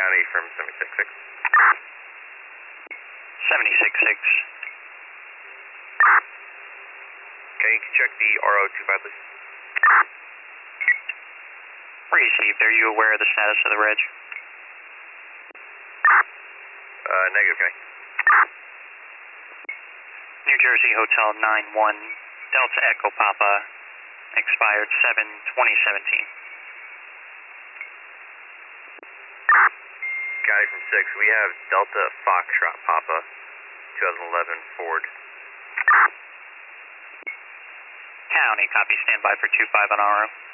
County from 76-6. 76-6. Okay, you can check the RO25, please. Received. Are you aware of the status of the reg? Negative, okay. New Jersey Hotel 91, Delta Echo Papa, expired 7/2017. County from 6, we have Delta Foxtrot Papa, 2011 Ford. County, copy, standby for 25 on RO.